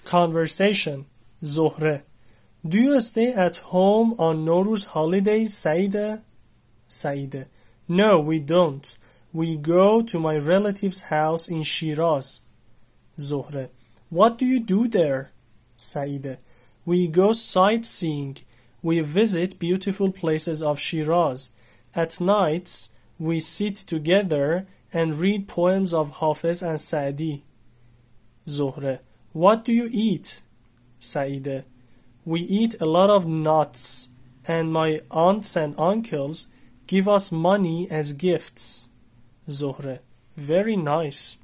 Conversation. زهره. Do you stay at home on Nowruz holidays, Saida? Saida. No, we don't. We go to my relative's house in Shiraz. Zohre. What do you do there? Saida. We go sightseeing. We visit beautiful places of Shiraz. At nights, we sit together and read poems of Hafiz and Sa'di. Zohre. What do you eat? Saida. We eat a lot of nuts, and my aunts and uncles give us money as gifts. Zohre. Very nice.